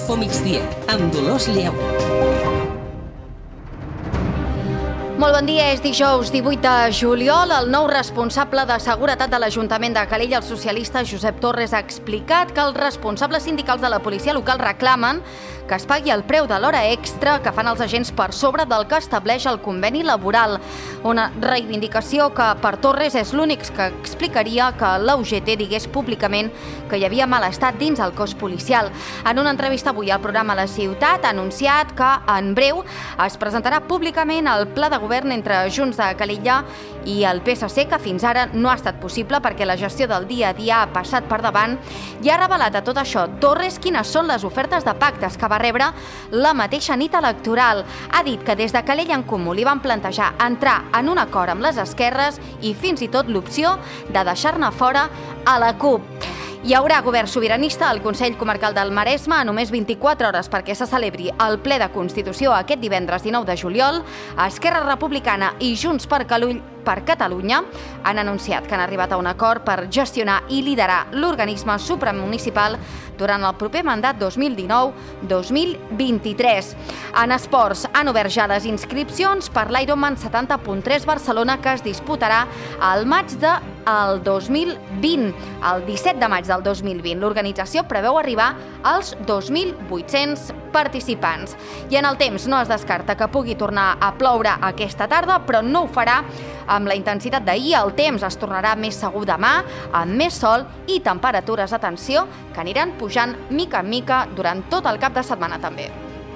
Infomigdia, amb Dolors Lleó. Molt bon dia, és dijous 18 de juliol. El nou responsable de seguretat de l'Ajuntament de Calella, el socialista Josep Torres, ha explicat que els responsables sindicals de la policia local reclamen que es pagui el preu de l'hora extra que fan els agents per sobre del que estableix el conveni laboral. Una reivindicació que per Torres és l'únic que explicaria que la UGT digués públicament que hi havia malestar dins el cos policial. En una entrevista avui al programa La Ciutat ha anunciat que en breu es presentarà públicament el pla de govern entre Junts de Calella i el PSC, que fins ara no ha estat possible perquè la gestió del dia a dia ha passat per davant, i ha revelat a tot això Torres quines són les ofertes de pactes que va rebre la mateixa nit electoral. Ha dit que des de Calella en Comú li van plantejar entrar en un acord amb les esquerres i fins i tot l'opció de deixar-ne fora a la CUP. Hi haurà govern sobiranista al Consell Comarcal del Maresme a només 24 hores perquè se celebri el ple de Constitució aquest divendres 19 de juliol. Esquerra Republicana i Junts per Catalunya han anunciat que han arribat a un acord per gestionar i liderar l'organisme supramunicipal durant el proper mandat 2019-2023. En esports, han obert ja les inscripcions per l'Ironman 70.3 Barcelona, que es disputarà al maig del 2020, el 17 de maig del 2020. L'organització preveu arribar als 2.800 participants. I en el temps no es descarta que pugui tornar a ploure aquesta tarda, però no ho farà amb la intensitat d'ahir. El temps es tornarà més segur demà, amb més sol i temperatures, atenció, que aniran pujant mica en mica durant tot el cap de setmana també.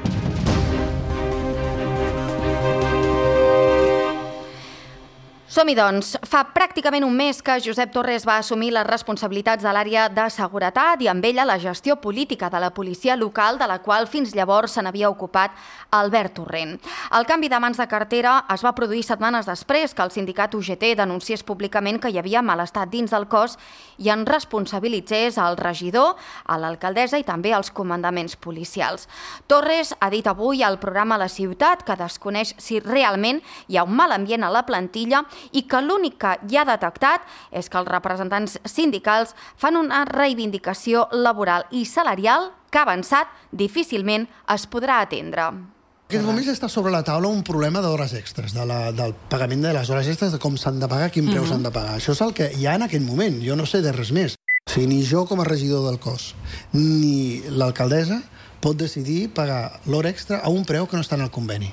Som-hi, doncs. Fa pràcticament un mes que Josep Torres va assumir les responsabilitats de l'àrea de seguretat i amb ella la gestió política de la policia local, de la qual fins llavors se n'havia ocupat Albert Torrent. El canvi de mans de cartera es va produir setmanes després que el sindicat UGT denunciés públicament que hi havia malestar dins del cos i en responsabilitzés al regidor, a l'alcaldessa i també als comandaments policials. Torres ha dit avui al programa La Ciutat que desconeix si realment hi ha un mal ambient a la plantilla i que l'únic que ja ha detectat és que els representants sindicals fan una reivindicació laboral i salarial que avançat difícilment es podrà atendre. En aquests moments està sobre la taula un problema d'hores extres, del pagament de les hores extres, de com s'han de pagar, quin preu s'han de pagar. Això és el que hi ha en aquest moment, jo no sé de res més. O sigui, ni jo com a regidor del cos, ni l'alcaldessa pot decidir pagar l'hora extra a un preu que no està en el conveni.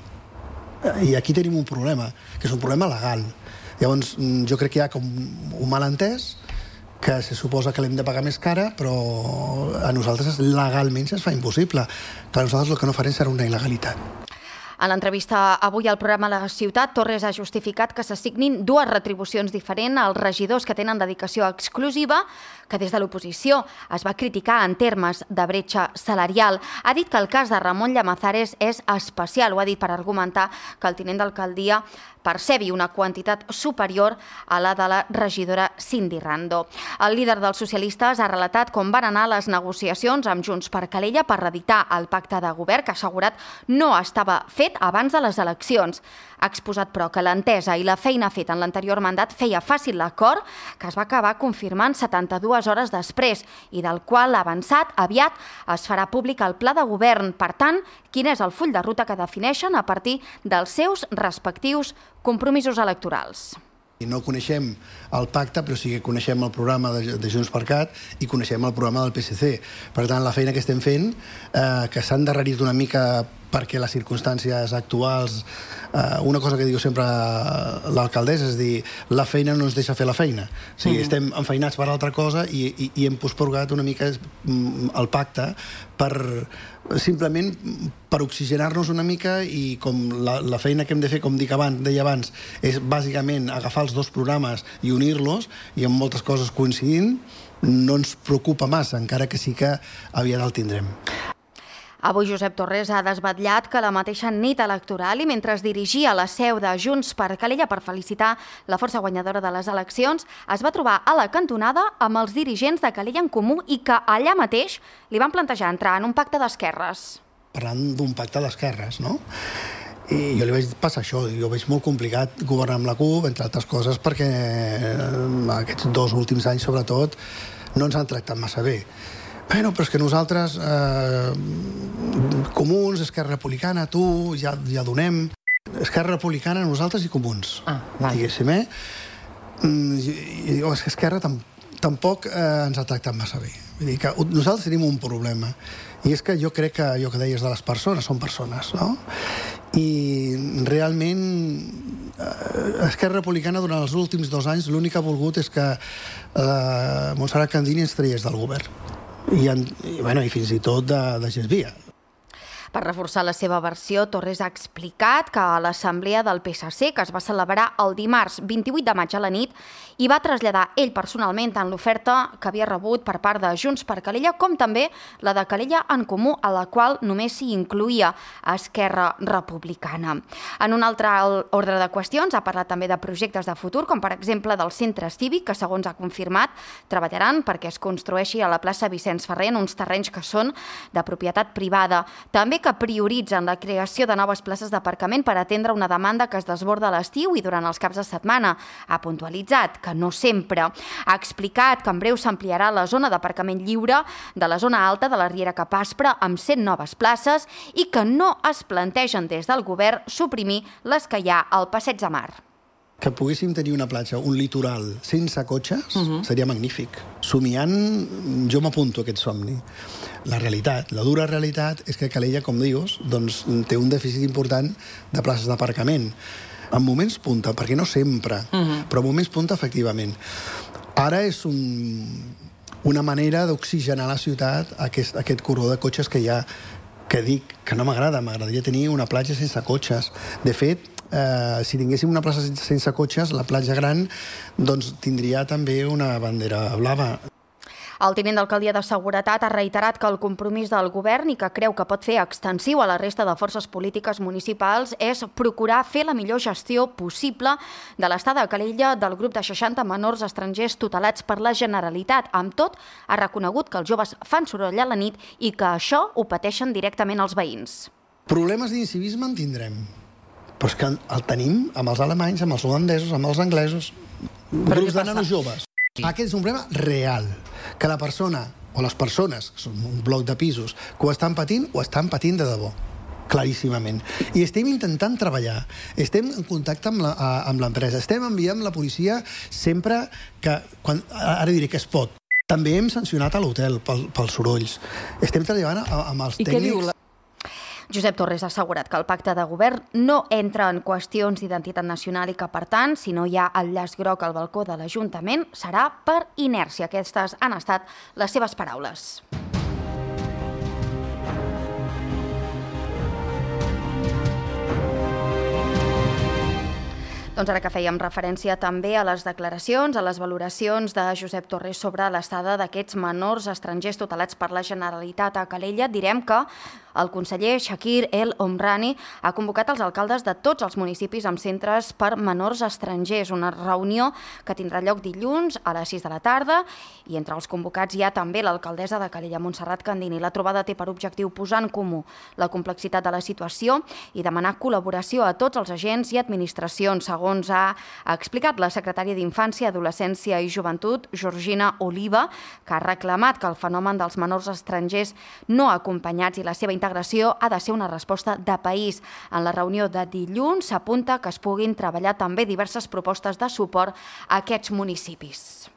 I aquí tenim un problema, que és un problema legal. Llavors, jo crec que hi ha com un malentès, que se suposa que l'hem de pagar més cara, però a nosaltres legalment se'ns fa impossible. Clar, nosaltres el que no farem serà una il·legalitat. En l'entrevista avui al programa La Ciutat, Torres ha justificat que s'assignin dues retribucions diferents als regidors que tenen dedicació exclusiva, que des de l'oposició es va criticar en termes de bretxa salarial. Ha dit que el cas de Ramon Llamazares és especial. Ho ha dit per argumentar que el tinent d'alcaldia percebi una quantitat superior a la de la regidora Cindy Rando. El líder dels socialistes ha relatat com van anar les negociacions amb Junts per Calella per reeditar el pacte de govern, que ha assegurat no estava fet abans de les eleccions. Ha exposat, però, que l'entesa i la feina feta en l'anterior mandat feia fàcil l'acord, que es va acabar confirmant 72 hores després i del qual ha avançat aviat es farà públic el pla de govern. Per tant, quin és el full de ruta que defineixen a partir dels seus respectius compromisos electorals. No coneixem el pacte, però sí que coneixem el programa de Junts per Cat i coneixem el programa del PSC. Per tant, la feina que estem fent, que s'ha endarrerit una mica perquè les circumstàncies actuals, una cosa que diu sempre l'alcaldessa, és dir, la feina no ens deixa fer la feina. O sigui, estem enfeinats per altra cosa i hem pospurgat una mica el pacte simplement per oxigenar-nos una mica, i com la feina que hem de fer, com deia abans, és bàsicament agafar els dos programes i unir-los, i amb moltes coses coincidint, no ens preocupa massa, encara que sí que aviat el tindrem. Avui Josep Torres ha desvetllat que la mateixa nit electoral i mentre es dirigia a la seu de Junts per Calella per felicitar la força guanyadora de les eleccions, es va trobar a la cantonada amb els dirigents de Calella en Comú i que allà mateix li van plantejar entrar en un pacte d'esquerres. Parlant d'un pacte d'esquerres, no? I jo li vaig passar això, jo veig molt complicat governar amb la CUP, entre altres coses perquè aquests 2 últims anys, sobretot, no ens han tractat massa bé. Bueno, però és que nosaltres Comuns, Esquerra Republicana, tu, ja donem... Esquerra Republicana, nosaltres i Comuns. Diguéssim, I és que Esquerra tampoc ens ha tractat massa bé. Vull dir que nosaltres tenim un problema. I és que jo crec que allò que deies de les persones són persones, no? I realment Esquerra Republicana durant els últims 2 anys l'únic que ha volgut és que Montserrat Candini ens traiés del govern. I fins i tot de Gesvia. Per reforçar la seva versió, Torres ha explicat que a l'assemblea del PSC, que es va celebrar el dimarts 28 de maig a la nit, hi va traslladar ell personalment tant l'oferta que havia rebut per part de Junts per Calella com també la de Calella en Comú, a la qual només s'hi incluïa Esquerra Republicana. En un altre ordre de qüestions ha parlat també de projectes de futur, com per exemple del centre cívic, que segons ha confirmat treballaran perquè es construeixi a la plaça Vicenç Ferrer en uns terrenys que són de propietat privada. També que prioritzen la creació de noves places d'aparcament per atendre una demanda que es desborda a l'estiu i durant els caps de setmana. Ha puntualitzat que no sempre. Ha explicat que en breu s'ampliarà la zona d'aparcament lliure de la zona alta de la Riera Cap Aspre amb 100 noves places i que no es plantegen des del govern suprimir les que hi ha al Passeig de Mar. Que poguéssim tenir una platja, un litoral sense cotxes, seria magnífic. Somiant, jo m'apunto a aquest somni. La realitat, la dura realitat, és que Calella, com dius, doncs, té un dèficit important de places d'aparcament. En moments punta, perquè no sempre, però en moments punta, efectivament. Ara és una manera d'oxigenar la ciutat, aquest corredor de cotxes que hi ha, que dic que no m'agradaria tenir una platja sense cotxes. De fet, si tinguéssim una plaça sense cotxes, la platja gran doncs tindria també una bandera blava. El tinent d'alcaldia de Seguretat ha reiterat que el compromís del govern i que creu que pot fer extensiu a la resta de forces polítiques municipals és procurar fer la millor gestió possible de l'estada a Calella del grup de 60 menors estrangers tutelats per la Generalitat. Amb tot, ha reconegut que els joves fan soroll a la nit i que això ho pateixen directament els veïns. Problemes d'incivisme en tindrem, però és que el tenim amb els alemanys, amb els holandesos, amb els anglesos, grups de nanos joves. Aquest és un problema real, que la persona, o les persones, que són un bloc de pisos, que ho estan patint de debò, claríssimament. I estem intentant treballar, estem en contacte amb l'empresa, estem enviant la policia sempre que, ara diré que es pot. També hem sancionat a l'hotel pels sorolls. Estem treballant amb els tècnics. Josep Torres ha assegurat que el pacte de govern no entra en qüestions d'identitat nacional i que, per tant, si no hi ha el llaç groc al balcó de l'Ajuntament, serà per inèrcia. Aquestes han estat les seves paraules. Doncs ara que fèiem referència també a les declaracions, a les valoracions de Josep Torres sobre l'estada d'aquests menors estrangers tutelats per la Generalitat a Calella, direm que el conseller Shakir El Omrani ha convocat els alcaldes de tots els municipis amb centres per menors estrangers, una reunió que tindrà lloc dilluns a les 6 de la tarda i entre els convocats hi ha també l'alcaldessa de Calella, Montserrat Candini. La trobada té per objectiu posar en comú la complexitat de la situació i demanar col·laboració a tots els agents i administracions, segons ha explicat la secretària d'Infància, Adolescència i Joventut, Georgina Oliva, que ha reclamat que el fenomen dels menors estrangers no acompanyats i la seva integració ha de ser una resposta de país. En la reunió de dilluns s'apunta que es puguin treballar també diverses propostes de suport a aquests municipis.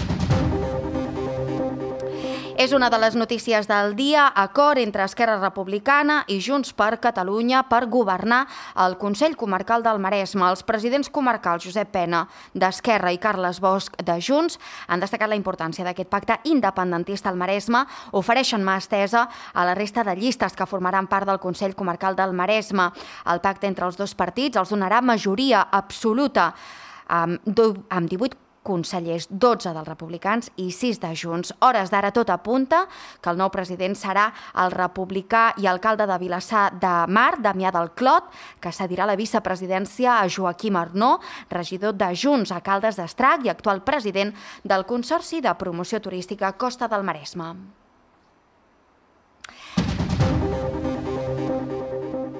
És una de les notícies del dia, acord entre Esquerra Republicana i Junts per Catalunya per governar el Consell Comarcal del Maresme. Els presidents comarcals Josep Pena d'Esquerra i Carles Bosch de Junts han destacat la importància d'aquest pacte independentista al Maresme, ofereixen mà estesa a la resta de llistes que formaran part del Consell Comarcal del Maresme. El pacte entre els dos partits els donarà majoria absoluta amb 18 consellers, 12 dels republicans i 6 de Junts. Hores d'ara tot apunta que el nou president serà el republicà i alcalde de Vilassar de Mar, Damià del Clot, que cedirà la vicepresidència a Joaquim Arnó, regidor de Junts a Caldes d'Estrac i actual president del Consorci de Promoció Turística Costa del Maresme.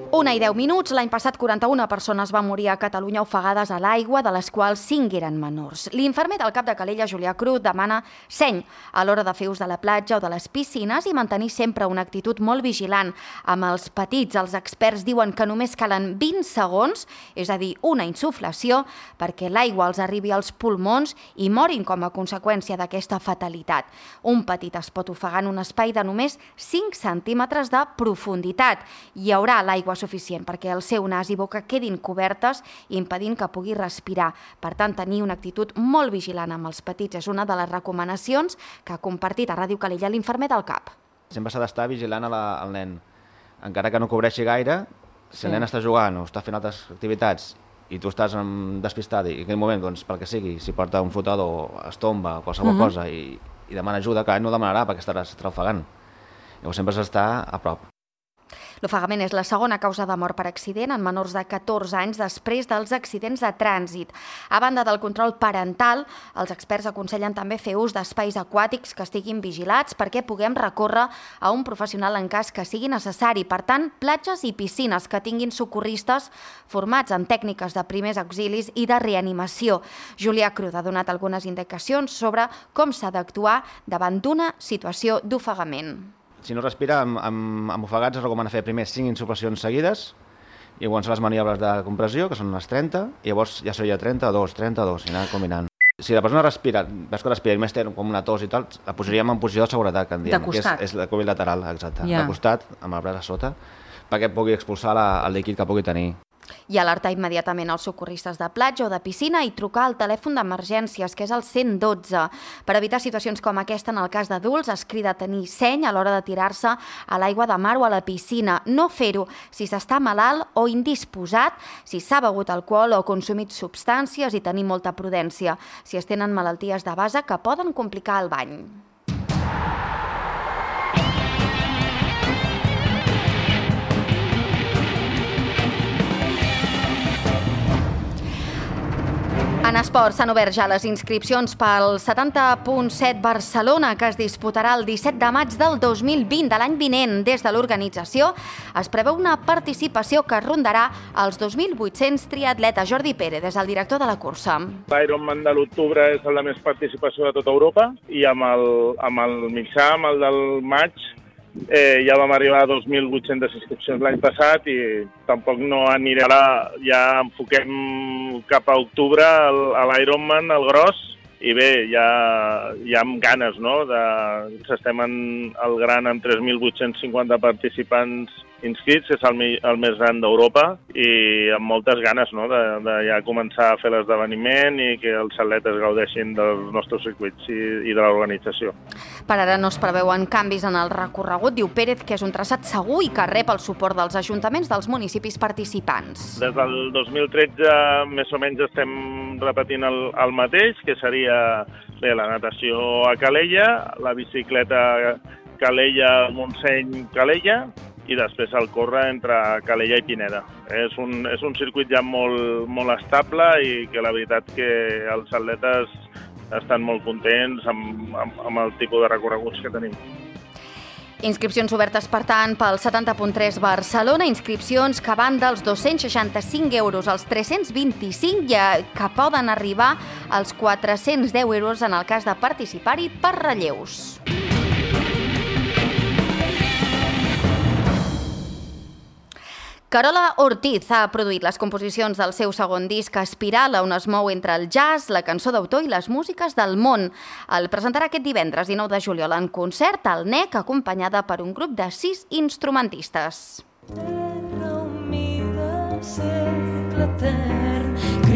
1:10. L'any passat 41 persones van morir a Catalunya ofegades a l'aigua, de les quals 5 eren menors. L'infermer del CAP de Calella, Julià Cruz, demana seny a l'hora de fer ús de la platja o de les piscines i mantenir sempre una actitud molt vigilant amb els petits. Els experts diuen que només calen 20 segons, és a dir, una insuflació, perquè l'aigua els arribi als pulmons i morin com a conseqüència d'aquesta fatalitat. Un petit es pot ofegar en un espai de només 5 centímetres de profunditat. Hi haurà l'aigua suficient perquè el seu nas i boca quedin cobertes, impedint que pugui respirar. Per tant, tenir una actitud molt vigilant amb els petits és una de les recomanacions que ha compartit a Ràdio Calella l'infermer del CAP. Sempre s'ha d'estar vigilant al nen. Encara que no cobreixi gaire, si el nen està jugant o està fent altres activitats i tu estàs despistat i en aquell moment, doncs, pel que sigui, si porta un flotador, es tomba o qualsevol cosa i demana ajuda, que no demanarà perquè estarà ofegant. Llavors sempre s'ha d'estar a prop. L'ofegament és la segona causa de mort per accident en menors de 14 anys després dels accidents de trànsit. A banda del control parental, els experts aconsellen també fer ús d'espais aquàtics que estiguin vigilats perquè puguem recórrer a un professional en cas que sigui necessari. Per tant, platges i piscines que tinguin socorristes formats en tècniques de primers auxilis i de reanimació. Julià Cruz ha donat algunes indicacions sobre com s'ha d'actuar davant d'una situació d'ofegament. Si no respira, amb ofegats es recomana fer primer 5 insuflacions seguides, i llavors les maniobres de compressió, que són unes 30, i llavors ja seria 32, i anar combinant. Si la persona respira, veus que respira i més té com una tos i tal, la posaríem en posició de seguretat, que en diem. De costat. Que és la cúbit lateral, exacte. De costat, amb el braç a sota, perquè pugui expulsar el líquid que pugui tenir. I alertar immediatament els socorristes de platja o de piscina i trucar al telèfon d'emergències, que és el 112. Per evitar situacions com aquesta, en el cas d'adults, es crida a tenir seny a l'hora de tirar-se a l'aigua de mar o a la piscina. No fer-ho si s'està malalt o indisposat, si s'ha begut alcohol o consumit substàncies i tenir molta prudència, si es tenen malalties de base que poden complicar el bany. En esports s'han obert ja les inscripcions pel 70.7 Barcelona, que es disputarà el 17 de maig del 2020, de l'any vinent. Des de l'organització es preveu una participació que rondarà els 2.800 triatletes. Jordi Pérez és el director de la cursa. L'Ironman de l'octubre és el de més participació de tota Europa i amb el mitjà, amb el del maig, ja vam arribar a 2.800 inscripcions l'any passat i tampoc no aniré ara, ja enfoquem cap a octubre a l'Ironman, el gros, i bé, ja amb ganes, no? Estem al gran amb 3.850 participants inscrits, és el més gran d'Europa, i amb moltes ganes, no? de ja començar a fer l'esdeveniment i que els atletes gaudeixin dels nostres circuits i de l'organització. Per ara no es preveuen canvis en el recorregut. Diu Pérez que és un traçat segur i que rep el suport dels ajuntaments dels municipis participants. Des del 2013 més o menys estem repetint el mateix, que seria bé, la natació a Calella, la bicicleta Calella-Montseny-Calella, i després el córrer entre Calella i Pineda. És un circuit ja molt estable i que la veritat que els atletes estan molt contents amb el tipus de recorreguts que tenim. Inscripcions obertes, per tant, pel 70.3 Barcelona, inscripcions que van dels 265 euros als 325 i que poden arribar als 410 euros en el cas de participar-hi per relleus. Carola Ortiz ha produït les composicions del seu segon disc Espiral, on es mou entre el jazz, la cançó d'autor i les músiques del món. El presentarà aquest divendres 19 de juliol en concert al NEC, acompanyada per un grup de 6 instrumentistes. Terra humida, cercle etern,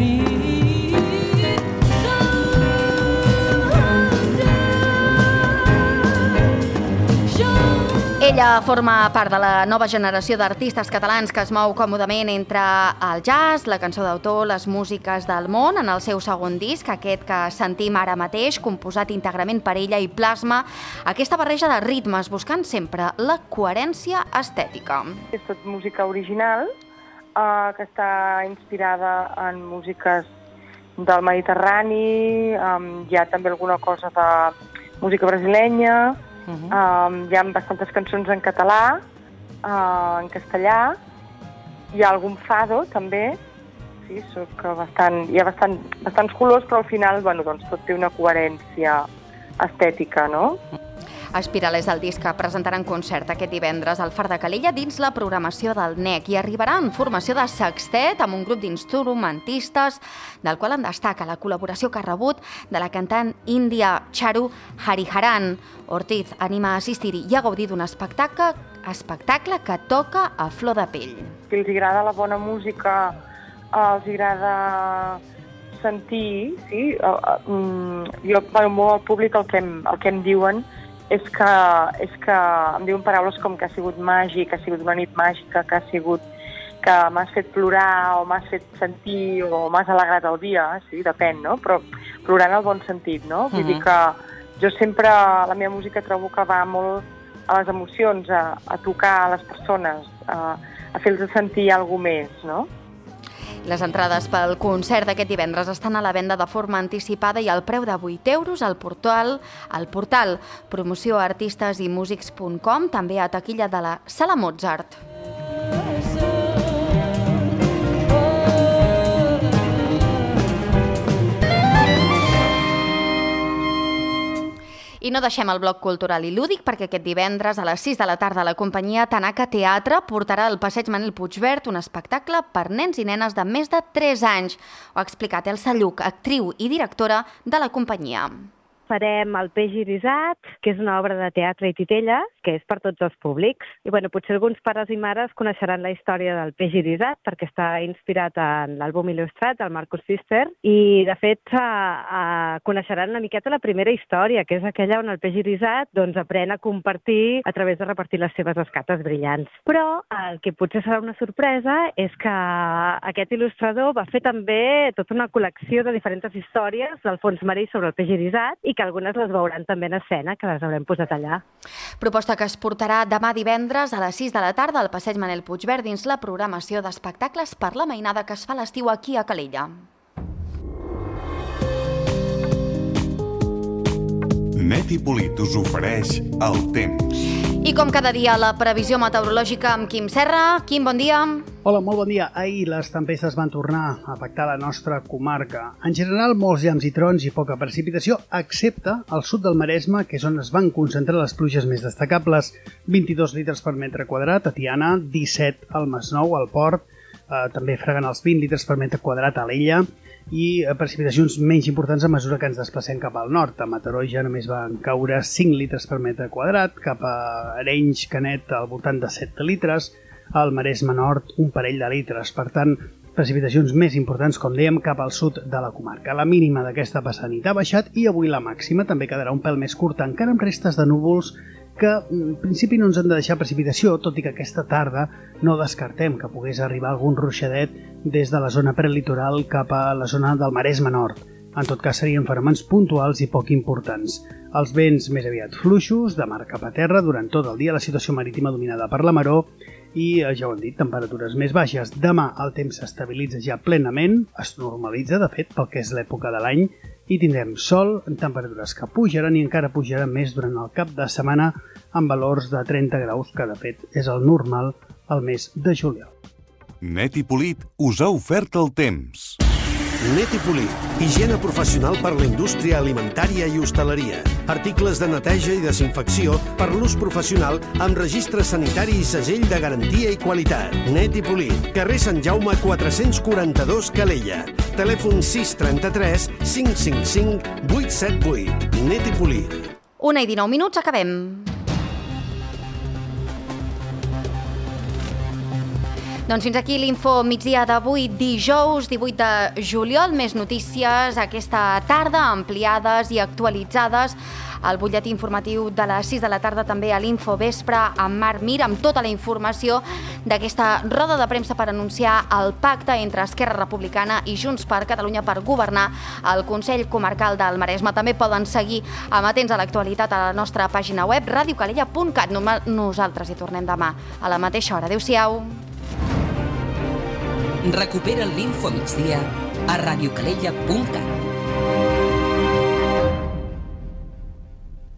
Ella forma part de la nova generació d'artistes catalans que es mou còmodament entre el jazz, la cançó d'autor, les músiques del món. En el seu segon disc, aquest que sentim ara mateix, composat íntegrament per ella i plasma aquesta barreja de ritmes, buscant sempre la coherència estètica. És tot música original, que està inspirada en músiques del Mediterrani, hi ha també alguna cosa de música brasilenya, hi ha bastantes cançons en català, en castellà, hi ha algun fado, també. Sí, hi ha bastants colors, però al final, doncs, tot té una coherència estètica, no? Espiral és el disc que presentarà en concert aquest divendres al Far de Calella dins la programació del NEC i arribarà en formació de sextet amb un grup d'instrumentistes del qual en destaca la col·laboració que ha rebut de la cantant índia Charu Hariharan. Ortiz anima a assistir-hi i a gaudir d'un espectacle que toca a flor de pell. Si els agrada la bona música, els agrada sentir, sí? Jo, al públic el que em diuen és que em diuen paraules com que ha sigut màgic, que ha sigut una nit màgica, que m'has fet plorar o m'has fet sentir o m'has alegrat el dia, sí, depèn, no? Però plorar en el bon sentit, no? Vull dir que jo sempre, la meva música trobo que va molt a les emocions, a tocar a les persones, a fer-los sentir alguna més, no? Les entrades pel concert d'aquest divendres estan a la venda de forma anticipada i al preu de 8 euros al portal promocioartistesimusics.com, també a taquilla de la Sala Mozart. I no deixem el bloc cultural i lúdic perquè aquest divendres a les 6 de la tarda la companyia Tanaka Teatre portarà al Passeig Manel Puigverd un espectacle per nens i nenes de més de 3 anys. Ho ha explicat Elsa Lluc, actriu i directora de la companyia. Farem El peix irisat, que és una obra de teatre i titelles, que és per tots els públics. I potser alguns pares i mares coneixeran la història del peix irisat, perquè està inspirat en l'àlbum il·lustrat del Marcus Pfister, i de fet coneixeran una miqueta la primera història, que és aquella on el peix irisat aprèn a compartir a través de repartir les seves escates brillants. Però el que potser serà una sorpresa és que aquest il·lustrador va fer també tota una col·lecció de diferents històries del fons marí sobre el peix irisat i que algunes les veuran també en escena, que les haurem posat allà. Proposta que es portarà demà divendres a les 6 de la tarda al Passeig Manel Puigverd dins la programació d'espectacles per la mainada que es fa a l'estiu aquí a Calella. Net i Polit us ofereix el temps. I com cada dia, la previsió meteorològica amb Quim Serra. Quim, bon dia. Hola, molt bon dia. Ahir les tempestes van tornar a afectar la nostra comarca. En general, molts llamps i trons i poca precipitació, excepte al sud del Maresme, que és on es van concentrar les pluges més destacables. 22 litres per metre quadrat a Tiana, 17 al Masnou, al Port, també freguen els 20 litres per metre quadrat a l'Ella, i precipitacions menys importants a mesura que ens desplacem cap al nord. A Mataró ja només van caure 5 litres per metre quadrat, cap a Arenys, Canet, al voltant de 7 litres, al Maresme Nord un parell de litres. Per tant, precipitacions més importants, com dèiem, cap al sud de la comarca. La mínima d'aquesta passada nit ha baixat i avui la màxima també quedarà un pèl més curta, encara amb restes de núvols que en principi no ens han de deixar precipitació, tot i que aquesta tarda no descartem que pogués arribar algun ruixadet des de la zona prelitoral cap a la zona del Maresme Nord. En tot cas serien fenòmens puntuals i poc importants. Els vents més aviat fluixos, de mar cap a terra, durant tot el dia la situació marítima dominada per la maró i, ja ho hem dit, temperatures més baixes. Demà el temps s'estabilitza ja plenament, es normalitza, de fet, pel que és l'època de l'any, i tindrem sol en temperatures que pujaran i encara pujaran més durant el cap de setmana amb valors de 30 graus, que de fet és el normal al mes de juliol. Net i Polit us ha ofert el temps. Net i Polit, higiene professional per la indústria alimentària i hostaleria. Articles de neteja i desinfecció per l'ús professional amb registre sanitari i segell de garantia i qualitat. Net i Polit, carrer Sant Jaume 442 Calella. Telèfon 633 555 878. Net i Polit. 1:19, acabem. Doncs fins aquí l'info migdia d'avui, dijous 18 de juliol. Més notícies aquesta tarda, ampliades i actualitzades al butlletí informatiu de les 6 de la tarda, també a l'Info Vespre amb Marc Mir, amb tota la informació d'aquesta roda de premsa per anunciar el pacte entre Esquerra Republicana i Junts per Catalunya per governar el Consell Comarcal del Maresme. També poden seguir amatents a l'actualitat a la nostra pàgina web radiocalella.cat. Nosaltres hi tornem demà a la mateixa hora. Adéu-siau. Recupera l'Info Migdia a radiocalella.cat.